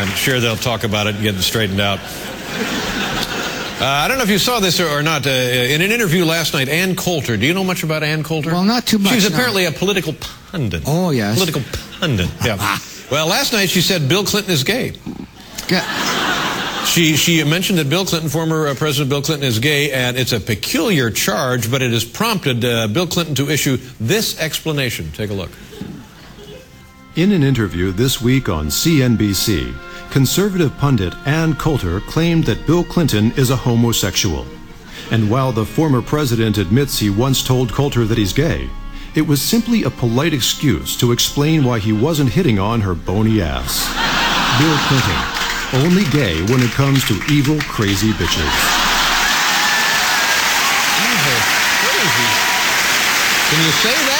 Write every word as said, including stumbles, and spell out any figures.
I'm sure they'll talk about it and get it straightened out. Uh, I don't know if you saw this or, or not. Uh, in an interview last night, Ann Coulter. Do you know much about Ann Coulter? Well, not too much. She's no. apparently a political pundit. Oh, yes. Political pundit, yeah. Well, last night she said Bill Clinton is gay. Yeah. She, she mentioned that Bill Clinton, former uh, President Bill Clinton, is gay, and it's a peculiar charge, but it has prompted uh, Bill Clinton to issue this explanation. Take a look. In an interview this week on C N B C, conservative pundit Ann Coulter claimed that Bill Clinton is a homosexual. And while the former president admits he once told Coulter that he's gay, it was simply a polite excuse to explain why he wasn't hitting on her bony ass. Bill Clinton, only gay when it comes to evil, crazy bitches. Evil, crazy. Can you say that?